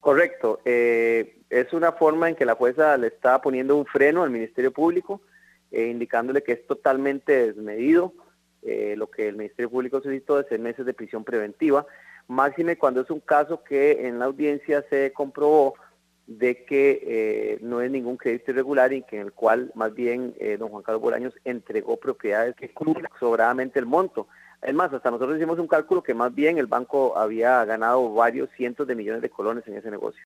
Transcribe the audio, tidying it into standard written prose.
Correcto. Es una forma en que la jueza le está poniendo un freno al Ministerio Público, indicándole que es totalmente desmedido lo que el Ministerio Público solicitó de 6 meses de prisión preventiva, máxime cuando es un caso que en la audiencia se comprobó de que no es ningún crédito irregular y que en el cual más bien don Juan Carlos Bolaños entregó propiedades que cubren sobradamente el monto. Es más, hasta nosotros hicimos un cálculo que más bien el banco había ganado varios cientos de millones de colones en ese negocio.